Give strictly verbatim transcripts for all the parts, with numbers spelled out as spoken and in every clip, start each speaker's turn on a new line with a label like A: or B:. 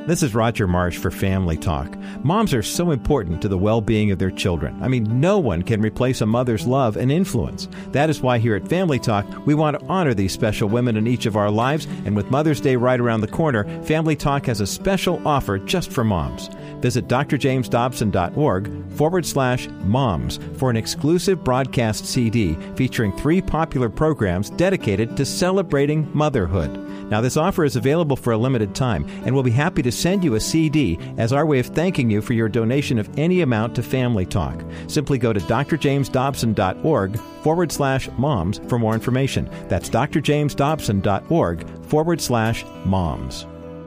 A: This is Roger Marsh for Family Talk. Moms are so important to the well-being of their children. I mean, no one can replace a mother's love and influence. That is why here at Family Talk, we want to honor these special women in each of our lives. And with Mother's Day right around the corner, Family Talk has a special offer just for moms. Visit drjamesdobson.org forward slash moms for an exclusive broadcast C D featuring three popular programs dedicated to celebrating motherhood. Now, this offer is available for a limited time, and we'll be happy to send you a C D as our way of thanking you for your donation of any amount to Family Talk. Simply go to drjamesdobson.org forward slash moms for more information. That's drjamesdobson.org forward slash moms.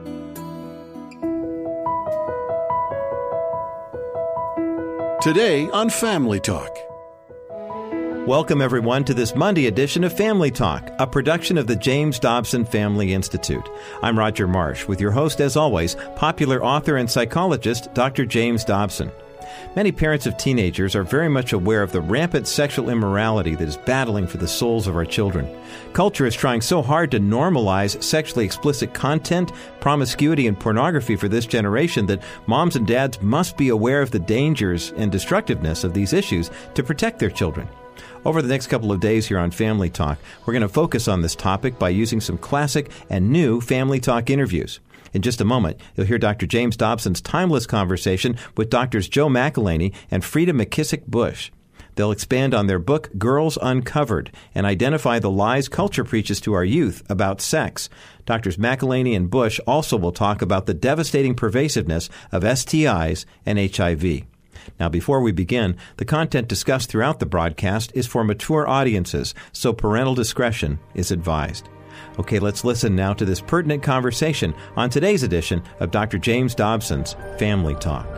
B: Today on Family Talk.
A: Welcome, everyone, to this Monday edition of Family Talk, a production of the James Dobson Family Institute. I'm Roger Marsh, with your host, as always, popular author and psychologist, Doctor James Dobson. Many parents of teenagers are very much aware of the rampant sexual immorality that is battling for the souls of our children. Culture is trying so hard to normalize sexually explicit content, promiscuity, and pornography for this generation that moms and dads must be aware of the dangers and destructiveness of these issues to protect their children. Over the next couple of days here on Family Talk, we're going to focus on this topic by using some classic and new Family Talk interviews. In just a moment, you'll hear Doctor James Dobson's timeless conversation with Doctors Joe McElhaney and Frida McKissick Bush. They'll expand on their book, Girls Uncovered, and identify the lies culture preaches to our youth about sex. Doctors McElhaney and Bush also will talk about the devastating pervasiveness of S T Is and H I V. Now, before we begin, the content discussed throughout the broadcast is for mature audiences, so parental discretion is advised. Okay, let's listen now to this pertinent conversation on today's edition of Doctor James Dobson's Family Talk.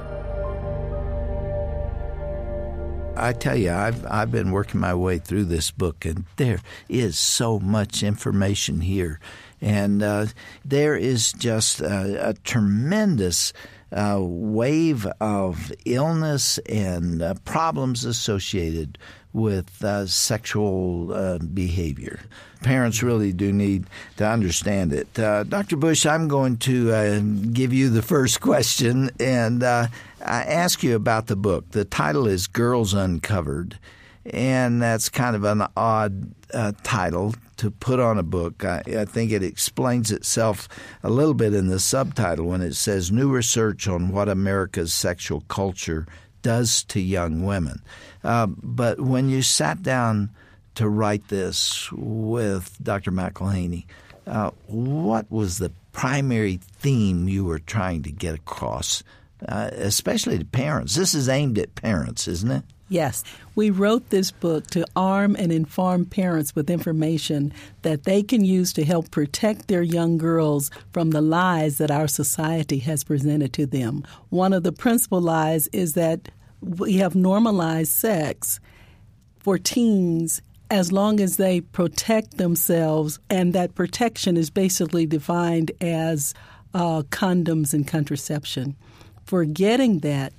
C: I tell you, I've I've been working my way through this book, and there is so much information here. And uh, there is just a, a tremendous uh, wave of illness and uh, problems associated with uh, sexual uh, behavior. Parents really do need to understand it. Uh, Doctor Bush, I'm going to uh, give you the first question, and uh, I ask you about the book. The title is Girls Uncovered, and that's kind of an odd uh, title to put on a book. I, I think it explains itself a little bit in the subtitle when it says, New Research on What America's Sexual Culture Does to Young Women. Uh, but when you sat down to write this with Doctor McElhaney, uh, what was the primary theme you were trying to get across, uh, especially to parents? This is aimed at parents, isn't it?
D: Yes. We wrote this book to arm and inform parents with information that they can use to help protect their young girls from the lies that our society has presented to them. One of the principal lies is that we have normalized sex for teens as long as they protect themselves, and that protection is basically defined as uh, condoms and contraception. Forgetting that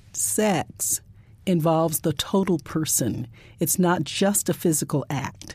D: sex involves the total person. It's not just a physical act.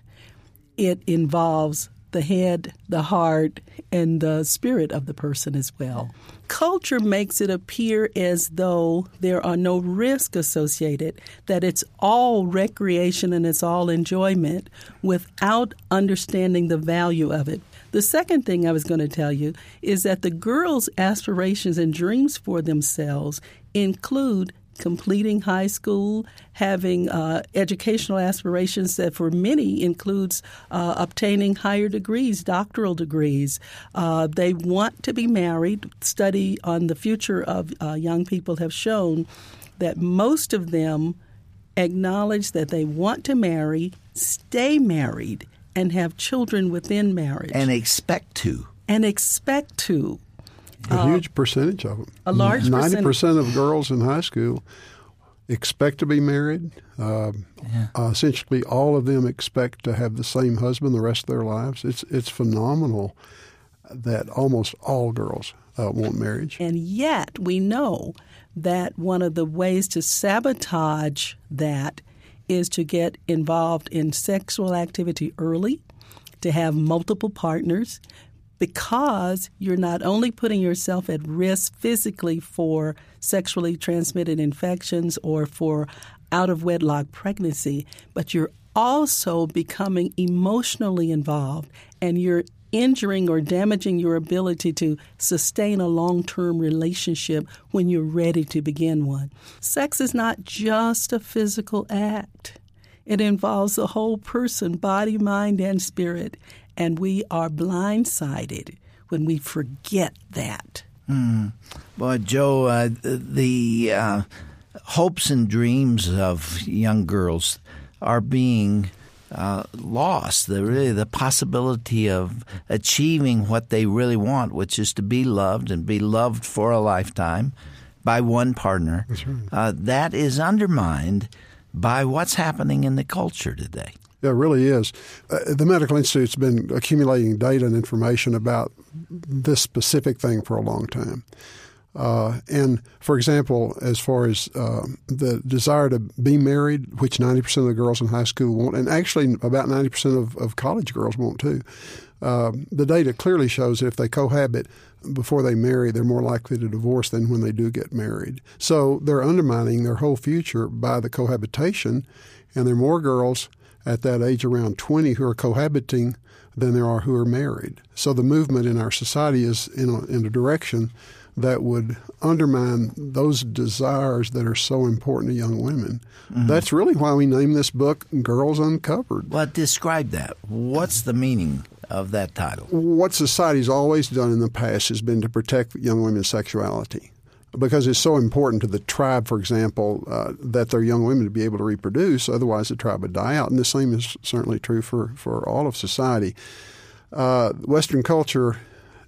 D: It involves the head, the heart, and the spirit of the person as well. Culture makes it appear as though there are no risks associated, that it's all recreation and it's all enjoyment without understanding the value of it. The second thing I was going to tell you is that the girls' aspirations and dreams for themselves include completing high school, having uh, educational aspirations that for many includes uh, obtaining higher degrees, doctoral degrees. Uh, they want to be married. Study on the future of uh, young people have shown that most of them acknowledge that they want to marry, stay married, and have children within marriage.
C: And expect to.
D: And expect to.
E: A
D: Uh,
E: huge percentage of them.
D: A large
E: ninety
D: percentage.
E: percent of girls in high school expect to be married. Uh,
C: Yeah.
E: uh, essentially, all of them expect to have the same husband the rest of their lives. It's it's phenomenal that almost all girls uh, want marriage.
D: And yet we know that one of the ways to sabotage that is to get involved in sexual activity early, to have multiple partners, because you're not only putting yourself at risk physically for sexually transmitted infections or for out-of-wedlock pregnancy, but you're also becoming emotionally involved, and you're injuring or damaging your ability to sustain a long-term relationship when you're ready to begin one. Sex is not just a physical act. It involves the whole person, body, mind, and spirit, and we are blindsided when we forget that.
C: Mm. Boy, Joe, uh, the uh, hopes and dreams of young girls are being uh, lost. The really the possibility of achieving what they really want, which is to be loved and be loved for a lifetime by one partner.
E: That's right.
C: Uh, that is undermined by what's happening in the culture today.
E: Yeah, it really is. Uh, the Medical Institute's been accumulating data and information about this specific thing for a long time. Uh, and, for example, as far as uh, the desire to be married, which ninety percent of the girls in high school want, and actually about ninety percent of, of college girls want too, uh, the data clearly shows that if they cohabit before they marry, they're more likely to divorce than when they do get married. So they're undermining their whole future by the cohabitation, and there are more girls at that age around twenty who are cohabiting than there are who are married. So the movement in our society is in a, in a direction that would undermine those desires that are so important to young women. Mm-hmm. That's really why we named this book Girls Uncovered.
C: Well, describe that. What's the meaning of that title?
E: What society's always done in the past has been to protect young women's sexuality, because it's so important to the tribe, for example, uh, that their young women to be able to reproduce. Otherwise, the tribe would die out. And the same is certainly true for, for all of society. Uh, Western culture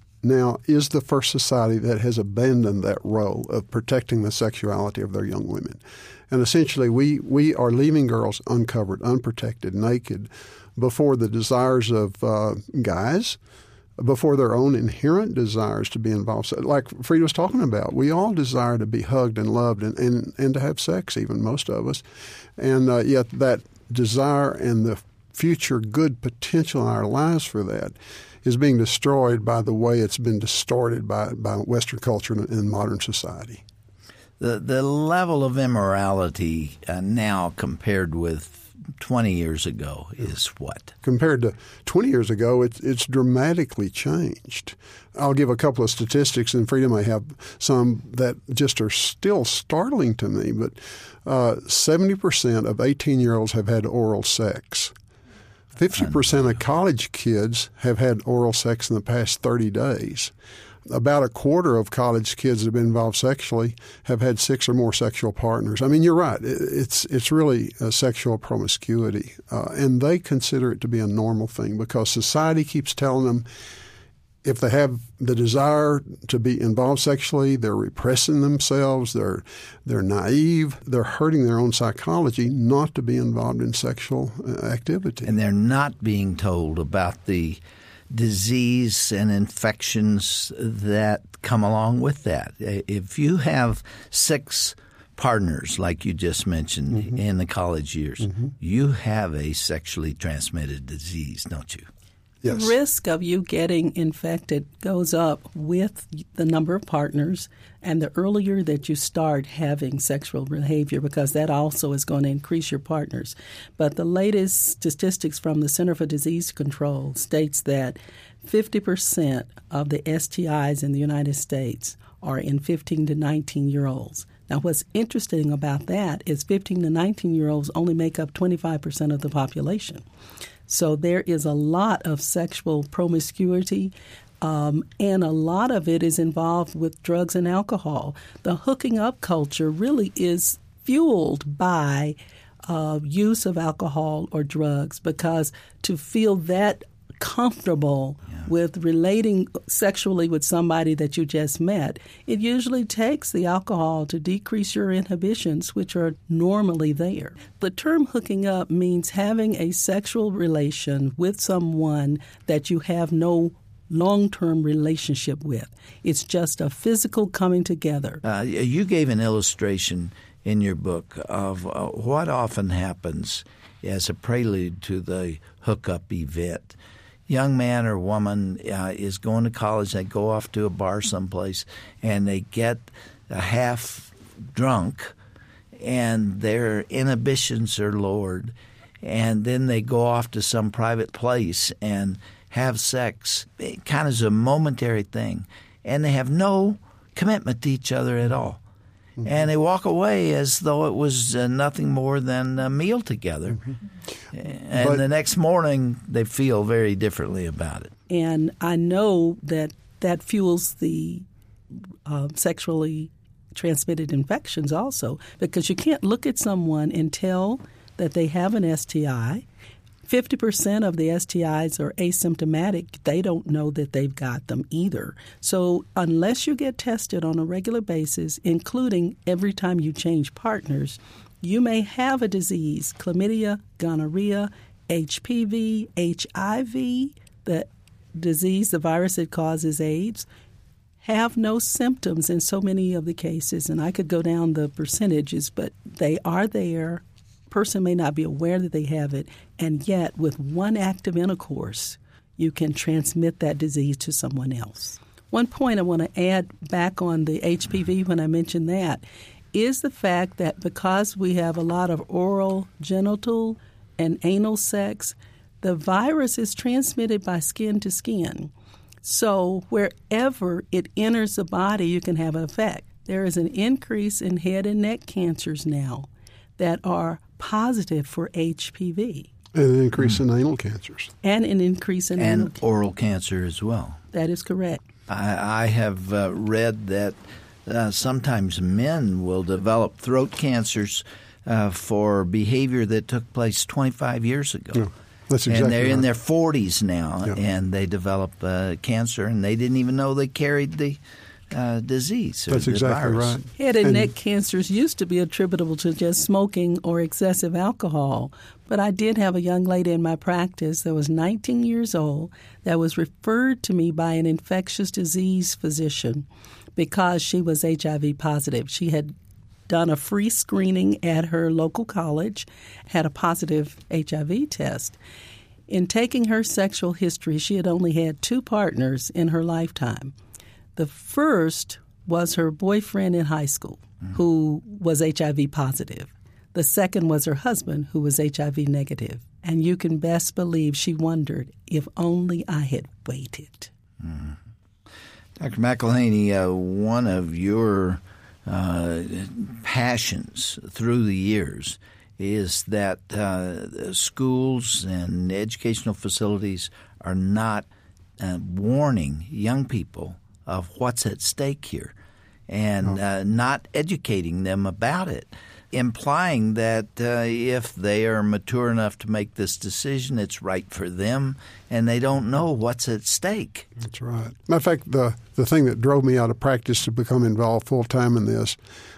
E: now is the first society that has abandoned that role of protecting the sexuality of their young women. And essentially, we, we are leaving girls uncovered, unprotected, naked, before the desires of uh, guys, before their own inherent desires to be involved. So, like Frida was talking about, we all desire to be hugged and loved and, and, and to have sex, even most of us. And uh, yet that desire and the future good potential in our lives for that is being destroyed by the way it's been distorted by, by Western culture and, and modern society.
C: The, the level of immorality uh, now compared with twenty years ago is what?
E: Compared to twenty years ago, it's, it's dramatically changed. I'll give a couple of statistics, and Frida may have some that just are still startling to me, but uh, seventy percent of eighteen-year-olds have had oral sex. fifty percent of college kids have had oral sex in the past thirty days. About a quarter of college kids that have been involved sexually have had six or more sexual partners. I mean, you're right. It's it's really a sexual promiscuity. Uh, and they consider it to be a normal thing because society keeps telling them if they have the desire to be involved sexually, they're repressing themselves, they're they're naive, they're hurting their own psychology not to be involved in sexual activity.
C: And they're not being told about the disease and infections that come along with that. If you have six partners, like you just mentioned, mm-hmm. in the college years, mm-hmm. you have a sexually transmitted disease, don't you?
E: Yes.
D: The risk of you getting infected goes up with the number of partners and the earlier that you start having sexual behavior, because that also is going to increase your partners. But the latest statistics from the Center for Disease Control states that fifty percent of the S T Is in the United States are in fifteen to nineteen-year-olds. Now, what's interesting about that is fifteen to nineteen-year-olds only make up twenty-five percent of the population. So there is a lot of sexual promiscuity, um, and a lot of it is involved with drugs and alcohol. The hooking up culture really is fueled by uh, use of alcohol or drugs, because to feel that comfortable yeah. with relating sexually with somebody that you just met, it usually takes the alcohol to decrease your inhibitions, which are normally there. The term hooking up means having a sexual relation with someone that you have no long-term relationship with. It's just a physical coming together.
C: Uh, you gave an illustration in your book of uh, what often happens as a prelude to the hookup event. young man or woman uh, is going to college, they go off to a bar someplace, and they get a half drunk, and their inhibitions are lowered, and then they go off to some private place and have sex. It kind of is a momentary thing, and they have no commitment to each other at all. Mm-hmm. And they walk away as though it was uh, nothing more than a meal together. Mm-hmm. And but, the next morning, they feel very differently about it.
D: And I know that that fuels the uh, sexually transmitted infections also, because you can't look at someone and tell that they have an S T I. fifty percent of the S T Is are asymptomatic. They don't know that they've got them either. So unless you get tested on a regular basis, including every time you change partners, you may have a disease, chlamydia, gonorrhea, H P V, H I V, the disease, the virus that causes AIDS, have no symptoms in so many of the cases. And I could go down the percentages, but they are there. Person may not be aware that they have it, and yet with one act of intercourse, you can transmit that disease to someone else. One point I want to add back on the H P V when I mentioned that is the fact that because we have a lot of oral, genital, and anal sex, the virus is transmitted by skin to skin. So wherever it enters the body, you can have an effect. There is an increase in head and neck cancers now that are positive for H P V.
E: And an increase mm. in anal cancers.
D: And an increase in
C: and
D: anal cancer.
C: oral cancer as well.
D: That is correct.
C: I, I have uh, read that uh, sometimes men will develop throat cancers uh, for behavior that took place twenty-five years ago.
E: Yeah, that's exactly
C: and they're
E: right.
C: in their forties now,
E: yeah.
C: and they develop uh, cancer, and they didn't even know they carried the Uh, disease. Or
E: That's
C: the
E: exactly
C: virus.
E: right.
D: Head and,
E: and
D: neck cancers used to be attributable to just smoking or excessive alcohol. But I did have a young lady in my practice that was nineteen years old that was referred to me by an infectious disease physician because she was H I V positive. She had done a free screening at her local college, had a positive H I V test. In taking her sexual history, she had only had two partners in her lifetime. The first was her boyfriend in high school, mm-hmm. who was H I V positive. The second was her husband, who was H I V negative. And you can best believe she wondered, if only I had waited.
C: Mm-hmm. Doctor McElhaney, uh, one of your uh, passions through the years is that uh, schools and educational facilities are not uh, warning young people of what's at stake here and uh, not educating them about it, implying that uh, if they are mature enough to make this decision, it's right for them, and they don't know what's at stake.
E: That's right. Matter of fact, the, the thing that drove me out of practice to become involved full-time in this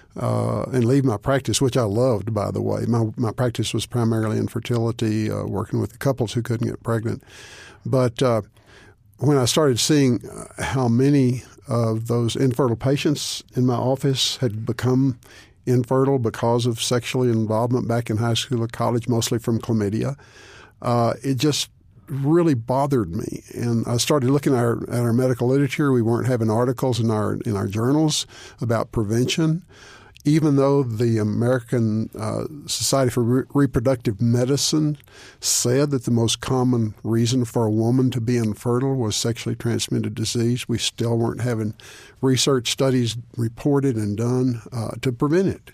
E: uh, and leave my practice, which I loved, by the way. My, my practice was primarily in fertility, uh, working with the couples who couldn't get pregnant. But uh, when I started seeing how many of those infertile patients in my office had become infertile because of sexual involvement back in high school or college, mostly from chlamydia, uh, it just really bothered me. And I started looking at our, at our medical literature. We weren't having articles in our in our journals about prevention. Even though the American uh, Society for Re- Reproductive Medicine said that the most common reason for a woman to be infertile was sexually transmitted disease, we still weren't having research studies reported and done uh, to prevent it.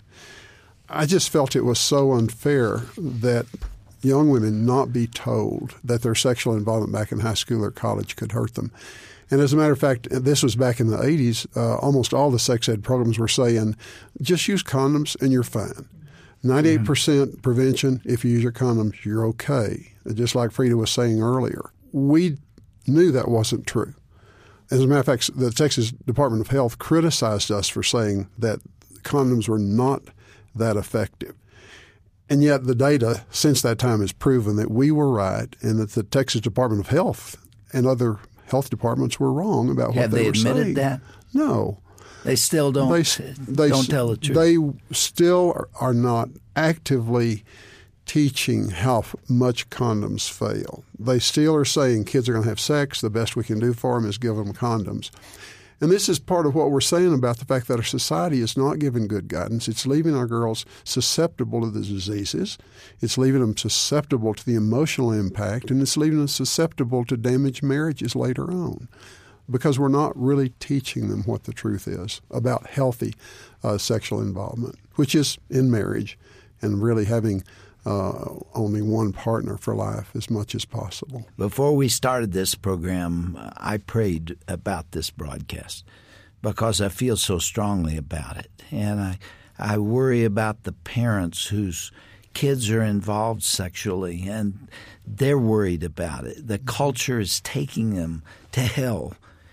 E: I just felt it was so unfair that young women not be told that their sexual involvement back in high school or college could hurt them. And as a matter of fact, this was back in the eighties, uh, almost all the sex ed programs were saying, just use condoms and you're fine. ninety-eight percent mm-hmm. prevention, if you use your condoms, you're okay, just like Frida was saying earlier. We knew that wasn't true. As a matter of fact, the Texas Department of Health criticized us for saying that condoms were not that effective. And yet the data since that time has proven that we were right and that the Texas Department of Health and other health departments were wrong about what
C: Have
E: they,
C: they
E: were saying.
C: admitted that?
E: No.
C: They still don't,
E: they, they,
C: don't tell the truth.
E: They still are, are not actively teaching how much condoms fail. They still are saying kids are going to have sex. The best we can do for them is give them condoms. And this is part of what we're saying about the fact that our society is not giving good guidance. It's leaving our girls susceptible to the diseases. It's leaving them susceptible to the emotional impact, and it's leaving them susceptible to damaged marriages later on, because we're not really teaching them what the truth is about healthy uh, sexual involvement, which is in marriage and really having Uh, only one partner for life as much as possible.
C: Before we started this program, I prayed about this broadcast because I feel so strongly about it. And I, I worry about the parents whose kids are involved sexually, and they're worried about it. The culture is taking them to hell,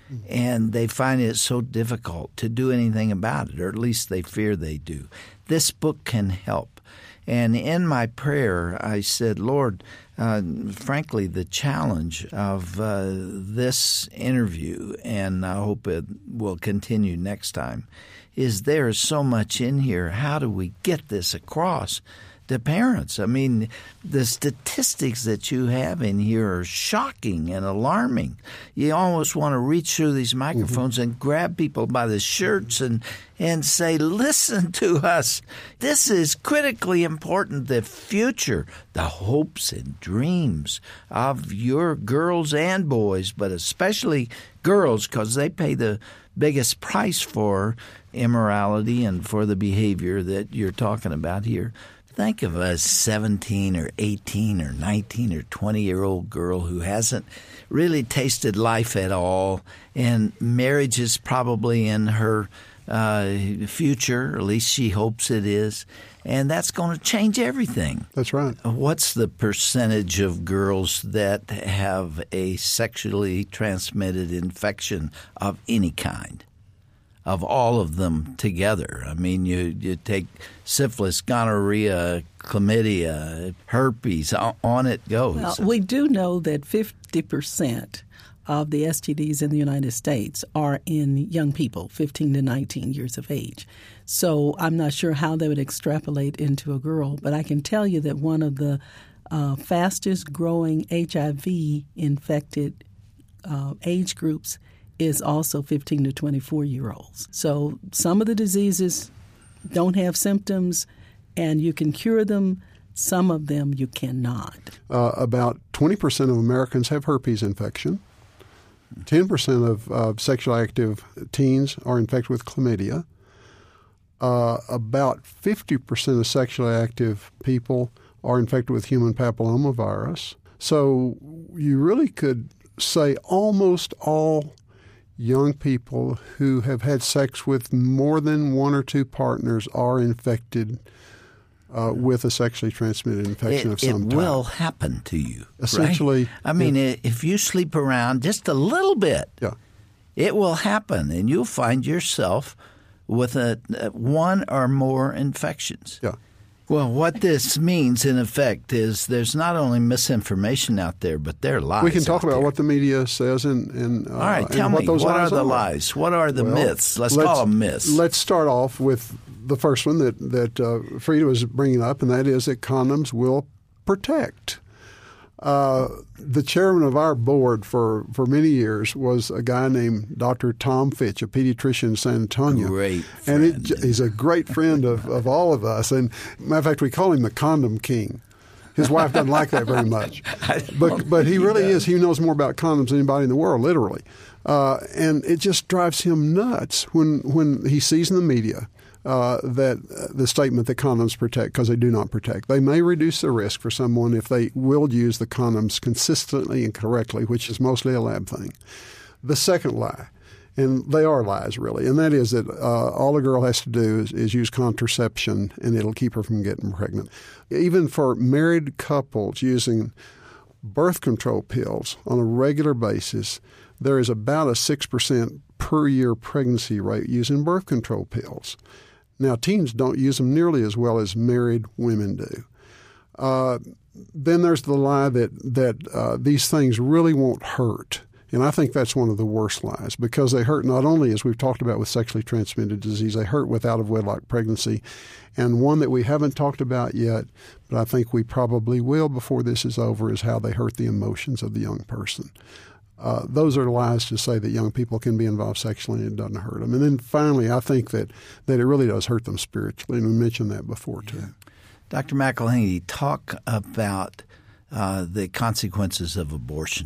C: and they find it so difficult to do anything about it, or at least they fear they do. This book can help. And in my prayer, I said, Lord, uh, frankly, the challenge of uh, this interview, and I hope it will continue next time, is there is so much in here. How do we get this across to parents? I mean, the statistics that you have in here are shocking and alarming. You almost want to reach through these microphones mm-hmm. and grab people by the shirts and and say, listen to us. This is critically important. The future, the hopes and dreams of your girls and boys, but especially girls, because they pay the biggest price for immorality and for the behavior that you're talking about here. Think of a seventeen or eighteen or nineteen or twenty-year-old girl who hasn't really tasted life at all, and marriage is probably in her uh, future, or at least she hopes it is, and that's going to change everything.
E: That's right.
C: What's the percentage of girls that have a sexually transmitted infection of any kind? Of all of them together. I mean, you, you take syphilis, gonorrhea, chlamydia, herpes, on it goes.
D: Well, we do know that fifty percent of the S T Ds in the United States are in young people, fifteen to nineteen years of age. So I'm not sure how they would extrapolate into a girl, but I can tell you that one of the uh, fastest growing H I V-infected uh, age groups is also fifteen to twenty-four-year-olds. So some of the diseases don't have symptoms, and you can cure them. Some of them you cannot.
E: Uh, about twenty percent of Americans have herpes infection. ten percent of uh, sexually active teens are infected with chlamydia. Uh, about fifty percent of sexually active people are infected with human papillomavirus. So you really could say almost all young people who have had sex with more than one or two partners are infected uh, with a sexually transmitted infection
C: it,
E: of some
C: it
E: type.
C: It will happen to you.
E: Essentially.
C: Right? I mean,
E: it,
C: if you sleep around just a little bit,
E: yeah.
C: it will happen, and you'll find yourself with a, a one or more infections.
E: Yeah.
C: Well, what this means, in effect, is there's not only misinformation out there, but there are lies.
E: We can talk about
C: there.
E: what the media says and, and uh,
C: all right, tell
E: and what
C: me,
E: those
C: what
E: lies
C: are the
E: are.
C: lies? What are the
E: well,
C: myths? Let's,
E: let's
C: call them myths.
E: Let's start off with the first one that, that uh, Frida was bringing up, and that is that condoms will protect. Uh, the chairman of our board for, for many years was a guy named Doctor Tom Fitch, a pediatrician in San Antonio.
C: Great friend.
E: And it, he's a great friend of, of all of us. And matter of fact, we call him the condom king. His wife doesn't like that very much. But but he really is. He knows more about condoms than anybody in the world, literally. Uh, and it just drives him nuts when, when he sees in the media Uh, that uh, the statement that condoms protect, because they do not protect. They may reduce the risk for someone if they will use the condoms consistently and correctly, which is mostly a lab thing. The second lie, and they are lies really, and that is that uh, all a girl has to do is, is use contraception and it'll keep her from getting pregnant. Even for married couples using birth control pills on a regular basis, there is about a six percent per year pregnancy rate using birth control pills. Now, teens don't use them nearly as well as married women do. Uh, then there's the lie that that uh, these things really won't hurt. And I think that's one of the worst lies, because they hurt not only, as we've talked about with sexually transmitted disease, they hurt with out-of-wedlock pregnancy. And one that we haven't talked about yet, but I think we probably will before this is over, is how they hurt the emotions of the young person. Uh, those are lies to say that young people can be involved sexually and it doesn't hurt them. And then finally, I think that, that it really does hurt them spiritually, and we mentioned that before too.
C: Yeah. Doctor McElhaney, talk about uh, the consequences of abortion.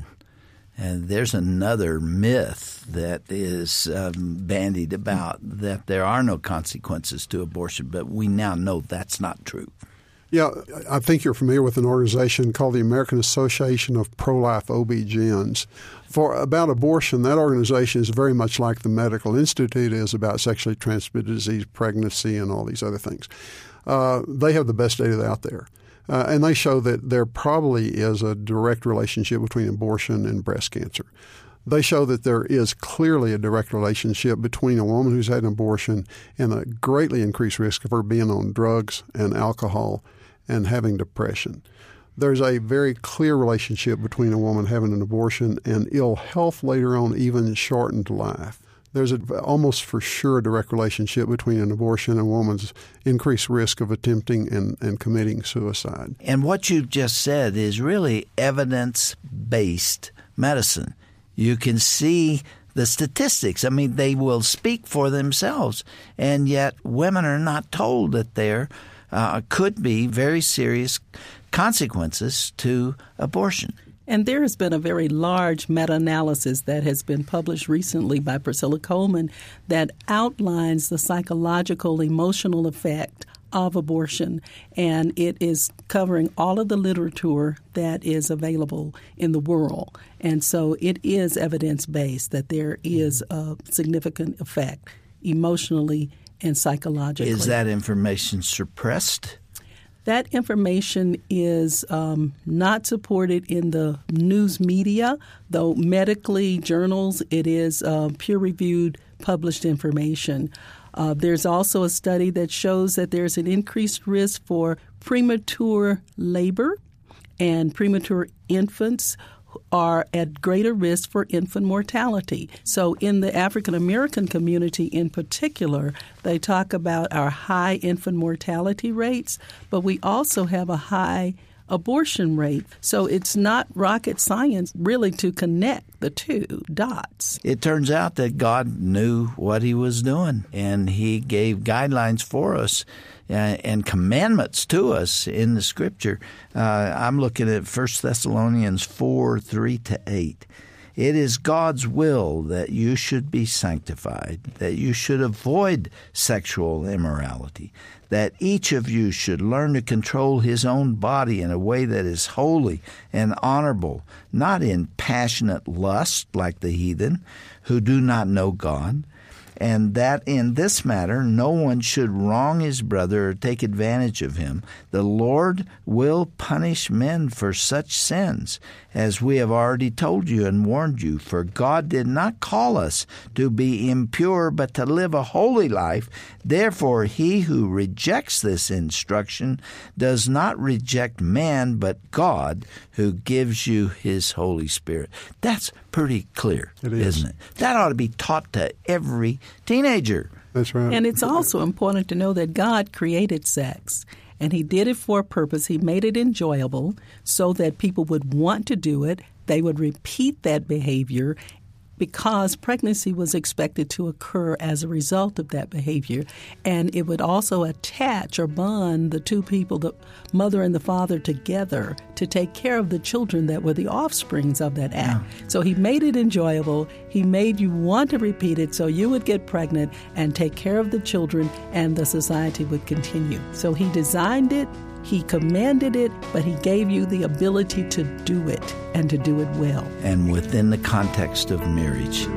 C: And there's another myth that is um, bandied about, that there are no consequences to abortion, but we now know that's not true.
E: Yeah, I think you're familiar with an organization called the American Association of Pro-Life O B G Y Ns. For about abortion, that organization is very much like the Medical Institute is about sexually transmitted disease, pregnancy, and all these other things. Uh, they have the best data out there. Uh, and they show that there probably is a direct relationship between abortion and breast cancer. They show that there is clearly a direct relationship between a woman who's had an abortion and a greatly increased risk of her being on drugs and alcohol and having depression. There's a very clear relationship between a woman having an abortion and ill health later on, even shortened life. There's a, almost for sure a direct relationship between an abortion and a woman's increased risk of attempting and, and committing suicide.
C: And what you've just said is really evidence-based medicine. You can see the statistics. I mean, they will speak for themselves, and yet women are not told that there uh, could be very serious consequences to abortion.
D: And there has been a very large meta-analysis that has been published recently by Priscilla Coleman that outlines the psychological, emotional effect of abortion. And it is covering all of the literature that is available in the world. And so it is evidence-based that there is a significant effect emotionally and psychologically.
C: Is that information suppressed?
D: That information is um, not supported in the news media, though medically journals, it is uh, peer-reviewed, published information. Uh, there's also a study that shows that there's an increased risk for premature labor, and premature infants are at greater risk for infant mortality. So in the African American community in particular, they talk about our high infant mortality rates, but we also have a high abortion rate. So it's not rocket science really to connect the two dots.
C: It turns out that God knew what he was doing, and he gave guidelines for us uh, and commandments to us in the Scripture. Uh, I'm looking at First Thessalonians four, three to eight. It is God's will that you should be sanctified, that you should avoid sexual immorality, that each of you should learn to control his own body in a way that is holy and honorable, not in passionate lust like the heathen who do not know God, and that in this matter no one should wrong his brother or take advantage of him. The Lord will punish men for such sins, as we have already told you and warned you. For God did not call us to be impure, but to live a holy life. Therefore, he who rejects this instruction does not reject man, but God, who gives you his Holy Spirit. That's pretty clear,
E: it is.
C: Isn't it? That ought to be taught to every teenager.
E: That's right.
D: And it's also important to know that God created sex, and he did it for a purpose. He made it enjoyable so that people would want to do it. They would repeat that behavior because pregnancy was expected to occur as a result of that behavior. And it would also attach or bond the two people, the mother and the father, together to take care of the children that were the offsprings of that act. Yeah. So he made it enjoyable. He made you want to repeat it so you would get pregnant and take care of the children, and the society would continue. So he designed it. He commanded it, but he gave you the ability to do it and to do it well.
C: And within the context of marriage.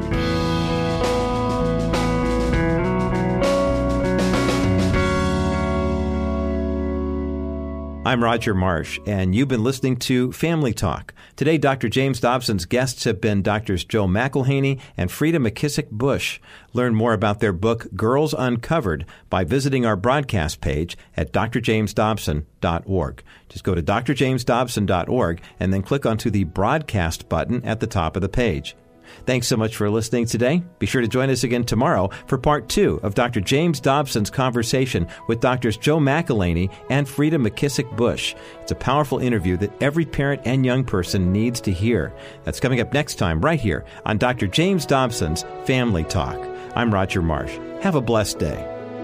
A: I'm Roger Marsh, and you've been listening to Family Talk. Today, Doctor James Dobson's guests have been Doctors Joe McElhaney and Frida McKissick Bush. Learn more about their book, Girls Uncovered, by visiting our broadcast page at d r james dobson dot org. Just go to d r james dobson dot org and then click onto the broadcast button at the top of the page. Thanks so much for listening today. Be sure to join us again tomorrow for part two of Doctor James Dobson's conversation with Doctors Joe McElhaney and Frida McKissick Bush. It's a powerful interview that every parent and young person needs to hear. That's coming up next time right here on Doctor James Dobson's Family Talk. I'm Roger Marsh. Have a blessed day.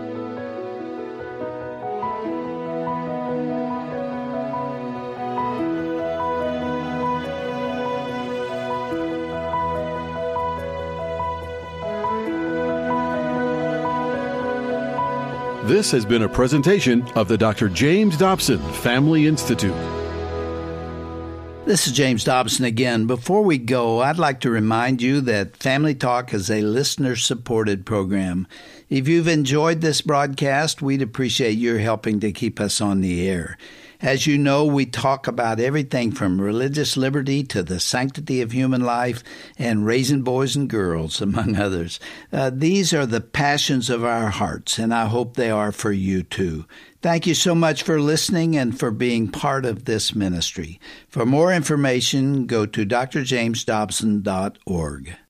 B: This has been a presentation of the Doctor James Dobson Family Institute.
C: This is James Dobson again. Before we go, I'd like to remind you that Family Talk is a listener-supported program. If you've enjoyed this broadcast, we'd appreciate your helping to keep us on the air. As you know, we talk about everything from religious liberty to the sanctity of human life and raising boys and girls, among others. Uh, these are the passions of our hearts, and I hope they are for you too. Thank you so much for listening and for being part of this ministry. For more information, go to d r james dobson dot org.